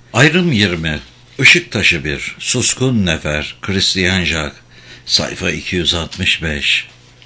Ayrım 20. Işık taşı 1. Suskun nefer. Christian Jacques. Sayfa 265.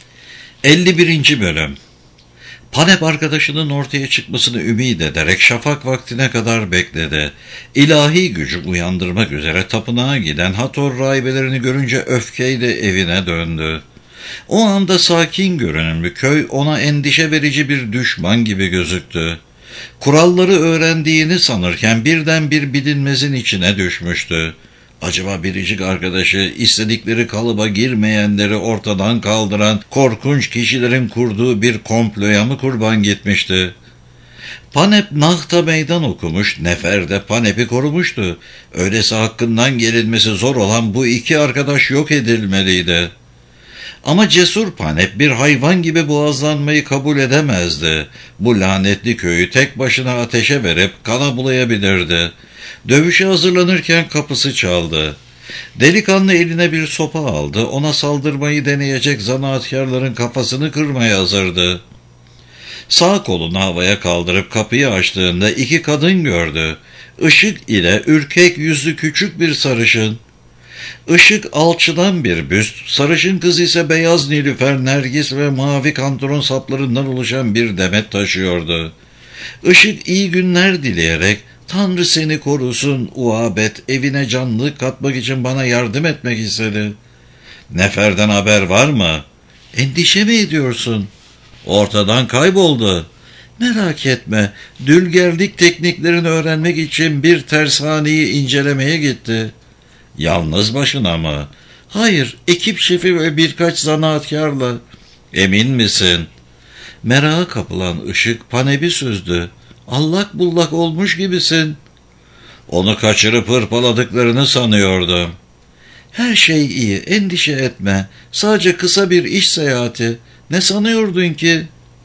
51. bölüm. Panep arkadaşının ortaya çıkmasını ümit ederek şafak vaktine kadar bekledi. İlahi gücü uyandırmak üzere tapınağa giden Hathor rahibelerini görünce öfkeyle evine döndü. O anda sakin görünümlü köy ona endişe verici bir düşman gibi gözüktü. Kuralları öğrendiğini sanırken birden bir bilinmezin içine düşmüştü. Acaba biricik arkadaşı istedikleri kalıba girmeyenleri ortadan kaldıran korkunç kişilerin kurduğu bir komploya mı kurban gitmişti? Panep Nahta meydan okumuş, Nefer de Panep'i korumuştu. Öyleyse hakkından gelinmesi zor olan bu iki arkadaş yok edilmeliydi. Ama cesur Panep bir hayvan gibi boğazlanmayı kabul edemezdi. Bu lanetli köyü tek başına ateşe verip kana bulayabilirdi. Dövüşe hazırlanırken kapısı çaldı. Delikanlı eline bir sopa aldı. Ona saldırmayı deneyecek zanaatkarların kafasını kırmaya hazırdı. Sağ kolunu havaya kaldırıp kapıyı açtığında iki kadın gördü. Işık ile ürkek yüzlü küçük bir sarışın. Işık alçıdan bir büst, sarışın kız ise beyaz nilüfer, nergis ve mavi kantron saplarından oluşan bir demet taşıyordu. Işık iyi günler dileyerek, "Tanrı seni korusun Uabet, evine canlılık katmak için bana yardım etmek istedi." "Nefer'den haber var mı?" "Endişe mi ediyorsun?" "Ortadan kayboldu." "Merak etme, dülgerlik tekniklerini öğrenmek için bir tersaneyi incelemeye gitti." "Yalnız başına mı?" "Hayır, ekip şefi ve birkaç zanaatkarla." "Emin misin?" Meраğa kapılan ışık Panep'i süzdü. "Allak bullak olmuş gibisin." "Onu kaçırıp hırpaladıklarını sanıyordum." "Her şey iyi, endişe etme. Sadece kısa bir iş seyahati. Ne sanıyordun ki?"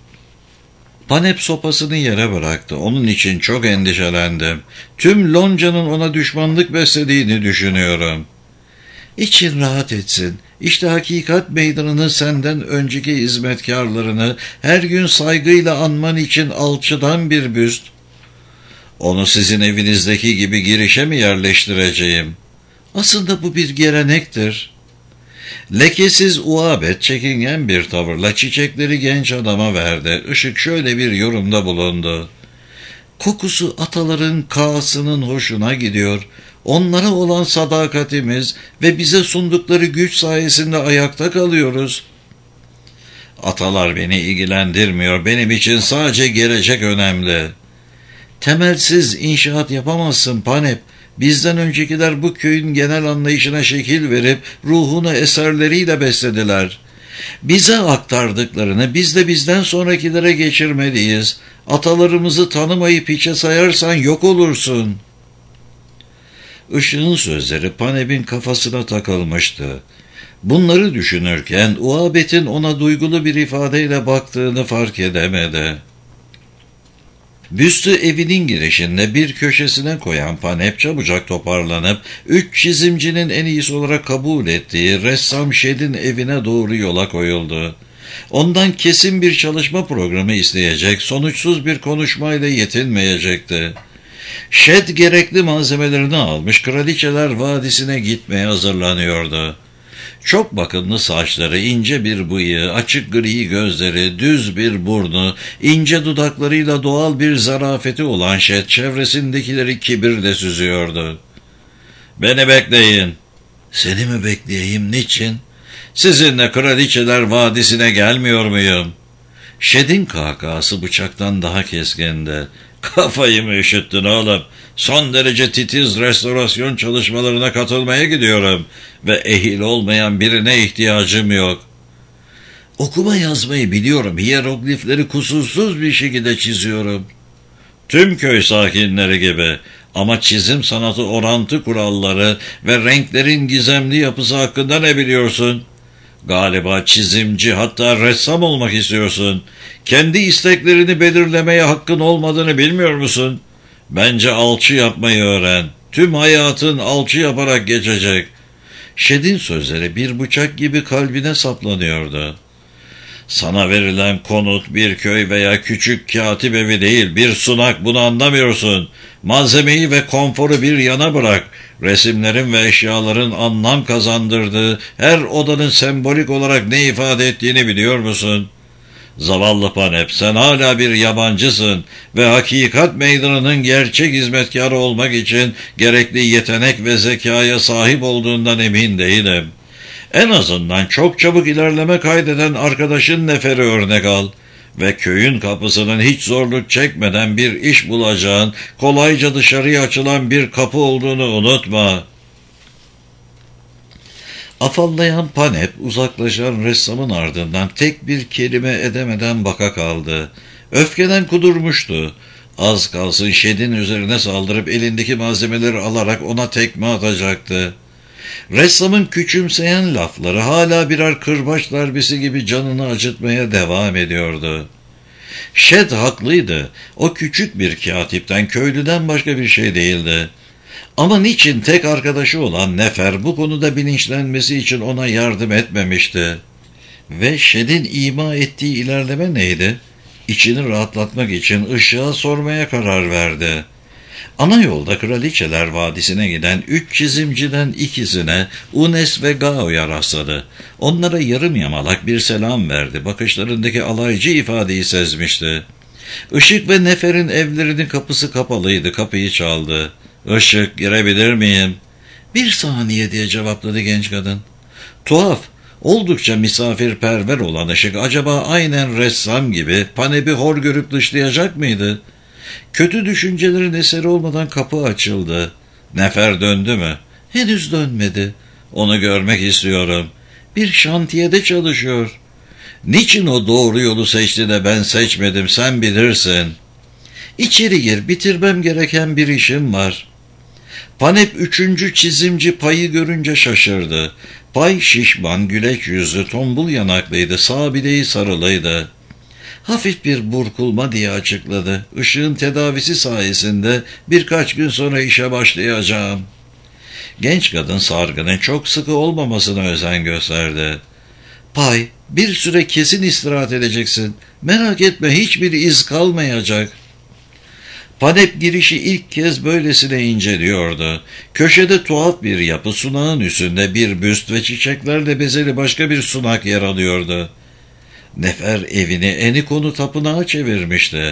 Panep sopasını yere bıraktı. "Onun için çok endişelendim. Tüm Lonca'nın ona düşmanlık beslediğini düşünüyorum." "İçin rahat etsin. İşte hakikat meydanını senden önceki hizmetkarlarını her gün saygıyla anman için alçıdan bir büst." "Onu sizin evinizdeki gibi girişe mi yerleştireceğim?" "Aslında bu bir gelenektir." Lekesiz Uabet çekingen bir tavırla çiçekleri genç adama verdi. Işık şöyle bir yorumda bulundu: "Kokusu ataların kağısının hoşuna gidiyor. Onlara olan sadakatimiz ve bize sundukları güç sayesinde ayakta kalıyoruz." "Atalar beni ilgilendirmiyor. Benim için sadece gelecek önemli." "Temelsiz inşaat yapamazsın Panep. Bizden öncekiler bu köyün genel anlayışına şekil verip ruhunu eserleriyle beslediler. Bize aktardıklarını biz de bizden sonrakilere geçirmeliyiz. Atalarımızı tanımayıp hiçe sayarsan yok olursun." Işığın sözleri Panep'in kafasına takılmıştı. Bunları düşünürken Uabet'in ona duygulu bir ifadeyle baktığını fark edemedi. Büstü evinin girişinde bir köşesine koyan Panep çabucak toparlanıp 3 çizimcinin en iyisi olarak kabul ettiği ressam Şed'in evine doğru yola koyuldu. Ondan kesin bir çalışma programı isteyecek, sonuçsuz bir konuşmayla yetinmeyecekti. Şed gerekli malzemelerini almış, Kraliçeler Vadisi'ne gitmeye hazırlanıyordu. Çok bakımlı saçları, ince bir bıyığı, açık gri gözleri, düz bir burnu, ince dudaklarıyla doğal bir zarafeti olan Şed çevresindekileri kibirle süzüyordu. "Beni bekleyin." "Seni mi bekleyeyim, niçin?" "Sizinle Kraliçeler Vadisi'ne gelmiyor muyum?" Şed'in kahkahası bıçaktan daha keskindi. "Kafayı mı üşüttün oğlum? Son derece titiz restorasyon çalışmalarına katılmaya gidiyorum ve ehil olmayan birine ihtiyacım yok." "Okuma yazmayı biliyorum. Hieroglifleri kusursuz bir şekilde çiziyorum." "Tüm köy sakinleri gibi. Ama çizim sanatı orantı kuralları ve renklerin gizemli yapısı hakkında ne biliyorsun?" "Galiba çizimci, hatta ressam olmak istiyorsun. Kendi isteklerini belirlemeye hakkın olmadığını bilmiyor musun? Bence alçı yapmayı öğren. Tüm hayatın alçı yaparak geçecek." Şed'in sözleri bir bıçak gibi kalbine saplanıyordu. "Sana verilen konut bir köy veya küçük katip evi değil, bir sunak, bunu anlamıyorsun. Malzemeyi ve konforu bir yana bırak. Resimlerin ve eşyaların anlam kazandırdığı her odanın sembolik olarak ne ifade ettiğini biliyor musun? Zavallı Panep, sen hala bir yabancısın ve hakikat meydanının gerçek hizmetkarı olmak için gerekli yetenek ve zekaya sahip olduğundan emin değilim. En azından çok çabuk ilerleme kaydeden arkadaşın Nefer'i örnek al ve köyün kapısının hiç zorluk çekmeden bir iş bulacağın, kolayca dışarıya açılan bir kapı olduğunu unutma. Afallayan Panep uzaklaşan ressamın ardından tek bir kelime edemeden baka kaldı. Öfkeden kudurmuştu. Az kalsın Şed'in üzerine saldırıp elindeki malzemeleri alarak ona tekme atacaktı. Ressamın küçümseyen lafları hala birer kırbaç darbesi gibi canını acıtmaya devam ediyordu. Şed haklıydı. O küçük bir katipten, köylüden başka bir şey değildi. Ama niçin tek arkadaşı olan Nefer bu konuda bilinçlenmesi için ona yardım etmemişti? Ve Şed'in ima ettiği ilerleme neydi? İçini rahatlatmak için ışığa sormaya karar verdi. Ana yolda Kraliçeler Vadisi'ne giden 3 çizimciden ikisine Unes ve Gao'ya rastladı. Onlara yarım yamalak bir selam verdi. Bakışlarındaki alaycı ifadeyi sezmişti. Işık ve Nefer'in evlerinin kapısı kapalıydı. Kapıyı çaldı. "Işık, girebilir miyim?" "Bir saniye," diye cevapladı genç kadın. Tuhaf, oldukça misafirperver olan Işık acaba aynen ressam gibi Panep'i hor görüp dışlayacak mıydı? Kötü düşüncelerin eseri olmadan kapı açıldı. Nefer döndü mü? Henüz dönmedi. Onu görmek istiyorum. Bir şantiyede çalışıyor. Niçin o doğru yolu seçti de ben seçmedim, sen bilirsin. İçeri gir, bitirmem gereken bir işim var. Panep 3. çizimci Pay'ı görünce şaşırdı. Pay şişman, güleç yüzlü, tombul yanaklıydı, sağ bileği sarılıydı. Hafif bir burkulma diye açıkladı. Işığın tedavisi sayesinde birkaç gün sonra işe başlayacağım. Genç kadın sargının çok sıkı olmamasına özen gösterdi. Pay, bir süre kesin istirahat edeceksin. Merak etme, hiçbir iz kalmayacak. Panep girişi ilk kez böylesine inceliyordu. Köşede tuhaf bir yapı, sunağın üstünde bir büst ve çiçeklerle bezeli başka bir sunak yer alıyordu. Nefer evini Enikonu tapınağa çevirmişti.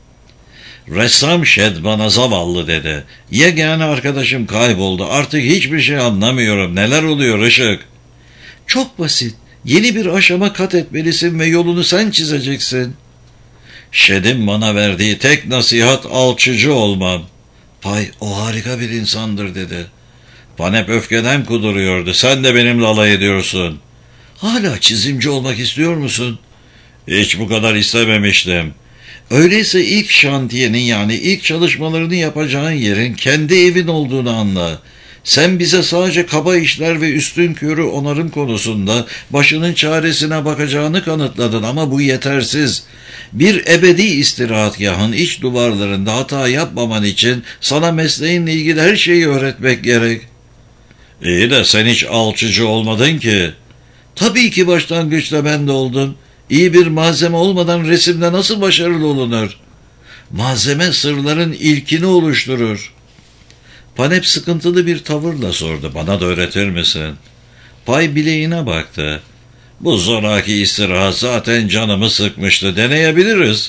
Ressam Şed bana zavallı dedi. Yegane arkadaşım kayboldu. Artık hiçbir şey anlamıyorum. Neler oluyor Işık? Çok basit. Yeni bir aşama kat etmelisin ve yolunu sen çizeceksin. Şed'in bana verdiği tek nasihat alçıcı olmam. Pay, o harika bir insandır dedi. Panep öfkeden kuduruyordu. Sen de benimle alay ediyorsun. Hala çizimci olmak istiyor musun? Hiç bu kadar istememiştim. Öyleyse ilk şantiyenin, yani ilk çalışmalarını yapacağın yerin kendi evin olduğunu anla. Sen bize sadece kaba işler ve üstünkörü onarım konusunda başının çaresine bakacağını kanıtladın ama bu yetersiz. Bir ebedi istirahatgahın iç duvarlarında hata yapmaman için sana mesleğinle ilgili her şeyi öğretmek gerek. İyi de sen hiç alçıcı olmadın ki. Tabii ki başlangıçta ben de oldum. İyi bir malzeme olmadan resimde nasıl başarılı olunur? Malzeme sırların ilkini oluşturur. Panep sıkıntılı bir tavırla sordu. Bana da öğretir misin? Pay bileğine baktı. Bu zoraki istirahat zaten canımı sıkmıştı. Deneyebiliriz.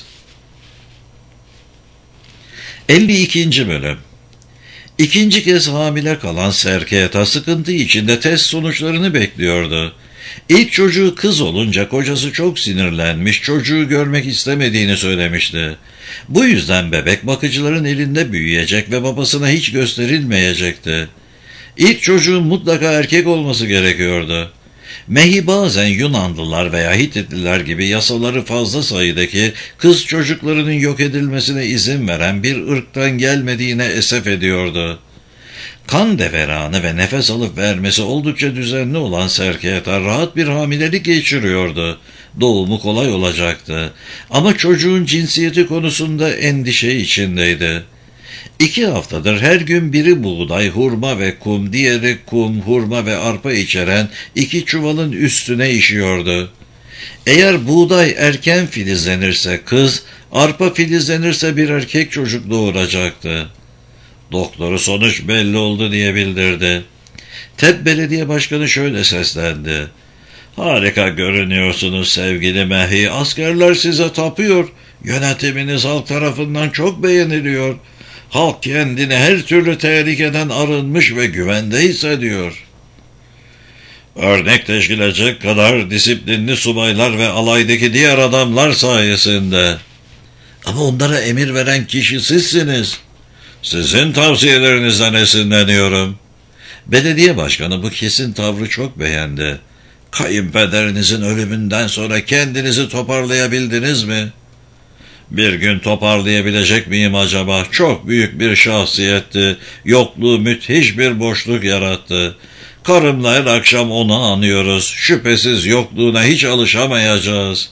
52. bölüm. İkinci kez hamile kalan Serketa sıkıntı içinde test sonuçlarını bekliyordu. İlk çocuğu kız olunca kocası çok sinirlenmiş, çocuğu görmek istemediğini söylemişti. Bu yüzden bebek bakıcıların elinde büyüyecek ve babasına hiç gösterilmeyecekti. İlk çocuğun mutlaka erkek olması gerekiyordu. Mehi bazen Yunanlılar veya Hititliler gibi yasaları fazla sayıdaki kız çocuklarının yok edilmesine izin veren bir ırktan gelmediğine esef ediyordu. Kan deveranı ve nefes alıp vermesi oldukça düzenli olan Serketa rahat bir hamilelik geçiriyordu. Doğumu kolay olacaktı. Ama çocuğun cinsiyeti konusunda endişe içindeydi. 2 haftadır her gün biri buğday, hurma ve kum, diğeri kum, hurma ve arpa içeren 2 çuvalın üstüne işiyordu. Eğer buğday erken filizlenirse kız, arpa filizlenirse bir erkek çocuk doğuracaktı. Doktoru sonuç belli oldu diye bildirdi. Tep Belediye Başkanı şöyle seslendi. Harika görünüyorsunuz sevgili Mehi. Askerler size tapıyor. Yönetiminiz halk tarafından çok beğeniliyor. Halk kendini her türlü tehlikeden arınmış ve güvende hissediyor. Örnek teşkil edecek kadar disiplinli subaylar ve alaydaki diğer adamlar sayesinde. Ama onlara emir veren kişi sizsiniz. Sizin tavsiyelerinizden esinleniyorum. Belediye başkanı bu kesin tavrı çok beğendi. Kayınpederinizin ölümünden sonra kendinizi toparlayabildiniz mi? Bir gün toparlayabilecek miyim acaba? Çok büyük bir şahsiyetti. Yokluğu müthiş bir boşluk yarattı. Karımla her akşam onu anıyoruz. Şüphesiz yokluğuna hiç alışamayacağız.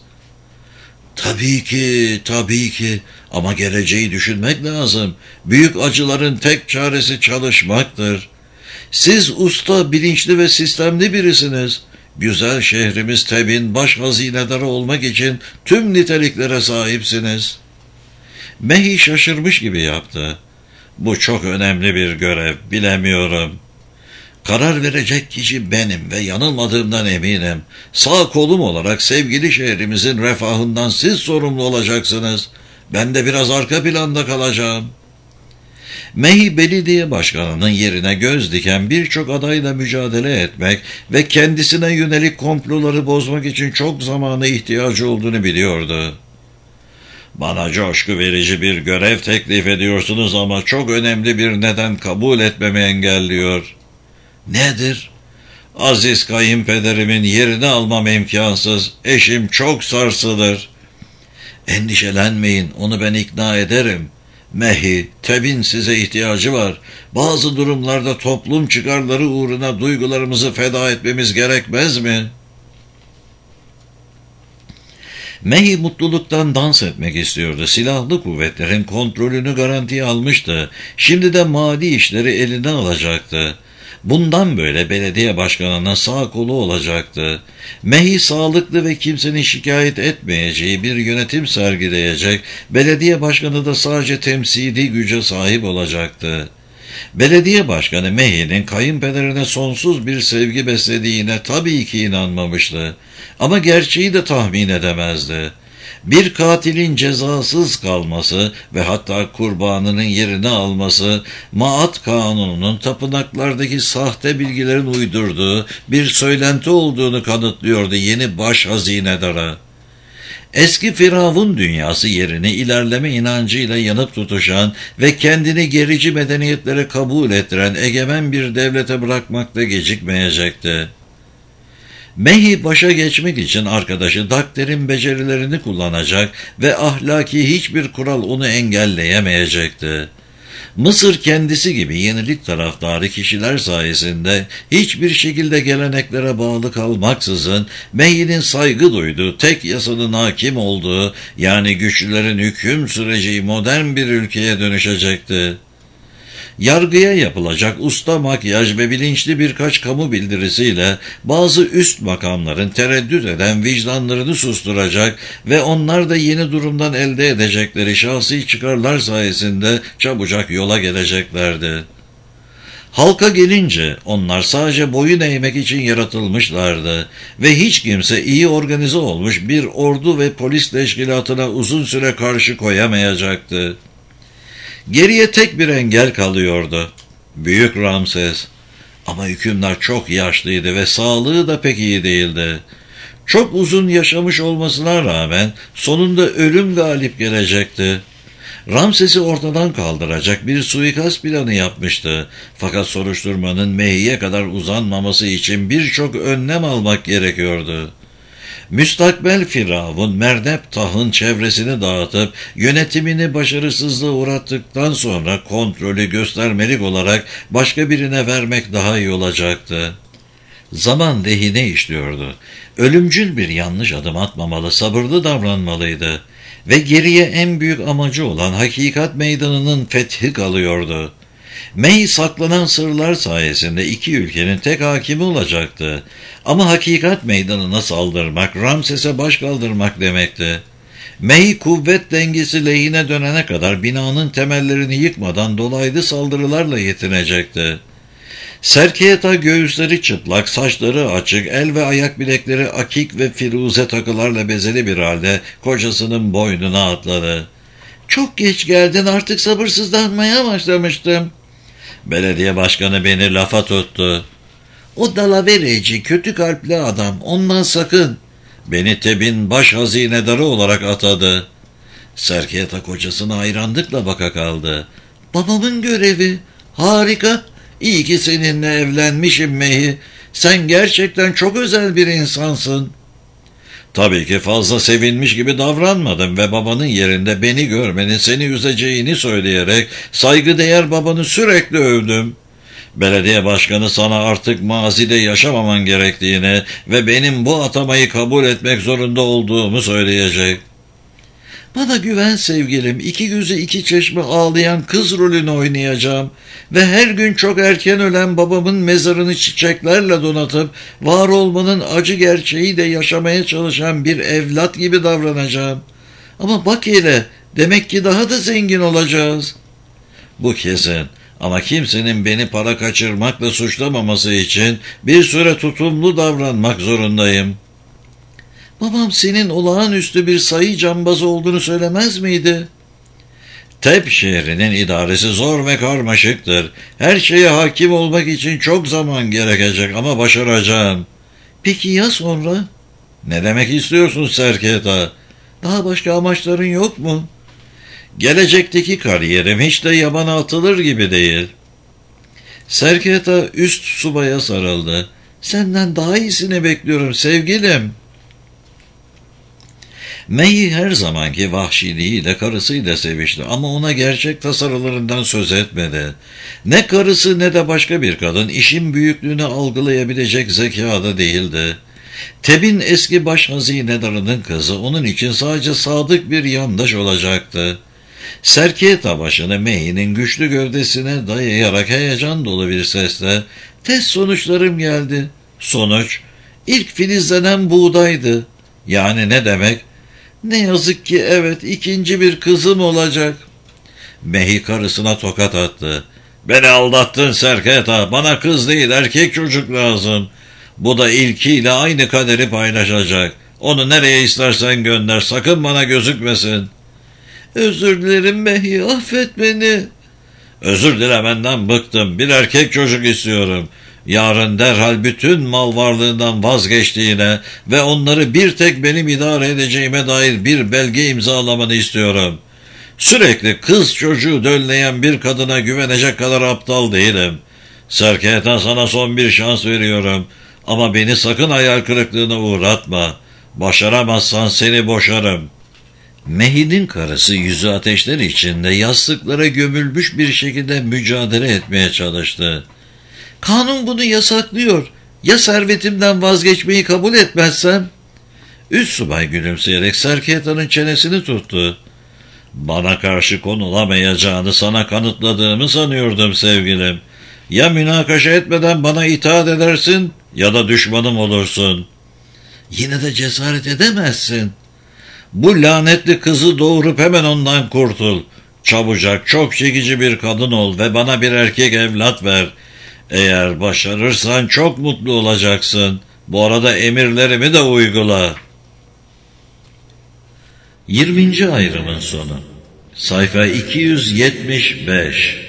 Tabii ki. Ama geleceği düşünmek lazım. Büyük acıların tek çaresi çalışmaktır. Siz usta, bilinçli ve sistemli birisiniz. Güzel şehrimiz Teb'in baş hazinedarı olmak için tüm niteliklere sahipsiniz. Mehi şaşırmış gibi yaptı. Bu çok önemli bir görev, bilemiyorum. Karar verecek kişi benim ve yanılmadığımdan eminim. Sağ kolum olarak sevgili şehrimizin refahından siz sorumlu olacaksınız. Ben de biraz arka planda kalacağım. Mehi Belediye Başkanı'nın yerine göz diken birçok adayla mücadele etmek ve kendisine yönelik komploları bozmak için çok zamana ihtiyacı olduğunu biliyordu. Bana coşku verici bir görev teklif ediyorsunuz ama çok önemli bir neden kabul etmemi engelliyor. Nedir? Aziz kayınpederimin yerini almam imkansız. Eşim çok sarsılır. Endişelenmeyin, onu ben ikna ederim. Mehi, Teb'in size ihtiyacı var. Bazı durumlarda toplum çıkarları uğruna duygularımızı feda etmemiz gerekmez mi? Mehi mutluluktan dans etmek istiyordu. Silahlı kuvvetlerin kontrolünü garantiye almıştı. Şimdi de mali işleri eline alacaktı. Bundan böyle belediye başkanına sağ kolu olacaktı. Mehi sağlıklı ve kimsenin şikayet etmeyeceği bir yönetim sergileyecek, belediye başkanı da sadece temsili güce sahip olacaktı. Belediye başkanı Mehi'nin kayınpederine sonsuz bir sevgi beslediğine tabii ki inanmamıştı. Ama gerçeği de tahmin edemezdi. Bir katilin cezasız kalması ve hatta kurbanının yerini alması, Maat Kanunu'nun tapınaklardaki sahte bilgilerin uydurduğu bir söylenti olduğunu kanıtlıyordu yeni baş hazinedara. Eski Firavun dünyası yerini ilerleme inancıyla yanıp tutuşan ve kendini gerici medeniyetlere kabul ettiren egemen bir devlete bırakmakta gecikmeyecekti. Mehi başa geçmek için arkadaşı Dakter'in becerilerini kullanacak ve ahlaki hiçbir kural onu engelleyemeyecekti. Mısır kendisi gibi yenilik taraftarı kişiler sayesinde hiçbir şekilde geleneklere bağlı kalmaksızın Mehi'nin saygı duyduğu, tek yasanın hakim olduğu, yani güçlülerin hüküm süreceği modern bir ülkeye dönüşecekti. Yargıya yapılacak usta makyaj ve bilinçli birkaç kamu bildirisiyle bazı üst makamların tereddüt eden vicdanlarını susturacak ve onlar da yeni durumdan elde edecekleri şahsi çıkarlar sayesinde çabucak yola geleceklerdi. Halka gelince onlar sadece boyun eğmek için yaratılmışlardı ve hiç kimse iyi organize olmuş bir ordu ve polis teşkilatına uzun süre karşı koyamayacaktı. Geriye tek bir engel kalıyordu. Büyük Ramses. Ama hükümdar çok yaşlıydı ve sağlığı da pek iyi değildi. Çok uzun yaşamış olmasına rağmen sonunda ölüm galip gelecekti. Ramses'i ortadan kaldıracak bir suikast planı yapmıştı. Fakat soruşturmanın Mehi'ye kadar uzanmaması için birçok önlem almak gerekiyordu. Müstakbel Firavun Merdep Tah'ın çevresini dağıtıp yönetimini başarısızlığa uğrattıktan sonra kontrolü göstermelik olarak başka birine vermek daha iyi olacaktı. Zaman lehine işliyordu. Ölümcül bir yanlış adım atmamalı, sabırlı davranmalıydı. Ve geriye en büyük amacı olan hakikat meydanının fethi kalıyordu. Mehi saklanan sırlar sayesinde iki ülkenin tek hakimi olacaktı. Ama hakikat meydanına saldırmak, Ramses'e baş kaldırmak demekti. Mehi kuvvet dengesi lehine dönene kadar binanın temellerini yıkmadan dolaylı saldırılarla yetinecekti. Serkiyeta göğüsleri çıplak, saçları açık, el ve ayak bilekleri akik ve firuze takılarla bezeli bir halde kocasının boynuna atladı. "Çok geç geldin, artık sabırsızlanmaya başlamıştım." Belediye başkanı beni lafa tuttu. "O dalavereci, kötü kalpli adam, ondan sakın." Beni Teb'in baş hazinedarı olarak atadı. Serkiyeta kocasına hayranlıkla baka kaldı. "Babamın görevi. Harika. İyi ki seninle evlenmişim Mehi. Sen gerçekten çok özel bir insansın." Tabii ki fazla sevinmiş gibi davranmadım ve babanın yerinde beni görmenin seni üzeceğini söyleyerek saygıdeğer babanı sürekli övdüm. Belediye başkanı sana artık mazide yaşamaman gerektiğini ve benim bu atamayı kabul etmek zorunda olduğumu söyleyecek. "Bana güven sevgilim, iki gözü iki çeşme ağlayan kız rolünü oynayacağım ve her gün çok erken ölen babamın mezarını çiçeklerle donatıp var olmanın acı gerçeği de yaşamaya çalışan bir evlat gibi davranacağım. Ama bak hele, demek ki daha da zengin olacağız." Bu kesin. Ama kimsenin beni para kaçırmakla suçlamaması için bir süre tutumlu davranmak zorundayım. "Babam senin olağanüstü bir sayı cambazı olduğunu söylemez miydi?" Tep şehrinin idaresi zor ve karmaşıktır. Her şeye hakim olmak için çok zaman gerekecek ama başaracağım. "Peki ya sonra?" "Ne demek istiyorsun Serketa? Daha başka amaçların yok mu?" "Gelecekteki kariyerim hiç de yabana atılır gibi değil." Serketa üst subaya sarıldı. "Senden daha iyisini bekliyorum sevgilim." Mehi her zamanki vahşiliğiyle karısıyla sevişti ama ona gerçek tasarılarından söz etmedi. Ne karısı ne de başka bir kadın işin büyüklüğünü algılayabilecek zekada değildi. Teb'in eski baş hazinedarının kızı onun için sadece sadık bir yandaş olacaktı. Serkiyeta başını Mehi'nin güçlü gövdesine dayayarak heyecan dolu bir sesle "Test sonuçlarım geldi." "Sonuç?" "İlk filizlenen buğdaydı." "Yani ne demek?" "Ne yazık ki evet, ikinci bir kızım olacak." Mehi karısına tokat attı. "Beni aldattın Serketa, bana kız değil erkek çocuk lazım. Bu da ilkiyle aynı kaderi paylaşacak. Onu nereye istersen gönder, sakın bana gözükmesin." "Özür dilerim Mehi, affet beni." "Özür dilemenden bıktım, bir erkek çocuk istiyorum. Yarın derhal bütün mal varlığından vazgeçtiğine ve onları bir tek benim idare edeceğime dair bir belge imzalamanı istiyorum. Sürekli kız çocuğu dölleyen bir kadına güvenecek kadar aptal değilim. Serketa, sana son bir şans veriyorum. Ama beni sakın hayal kırıklığına uğratma. Başaramazsan seni boşarım." Mehi'nin karısı yüzü ateşler içinde yastıklara gömülmüş bir şekilde mücadele etmeye çalıştı. "Kanun bunu yasaklıyor. Ya servetimden vazgeçmeyi kabul etmezsem?" Üst subay gülümseyerek Serketa'nın çenesini tuttu. "Bana karşı konulamayacağını sana kanıtladığımı sanıyordum sevgilim. Ya münakaşa etmeden bana itaat edersin ya da düşmanım olursun." "Yine de cesaret edemezsin." "Bu lanetli kızı doğurup hemen ondan kurtul. Çabucak, çok çekici bir kadın ol ve bana bir erkek evlat ver. Eğer başarırsan çok mutlu olacaksın. Bu arada emirlerimi de uygula." 20. ayrımın sonu. Sayfa 275.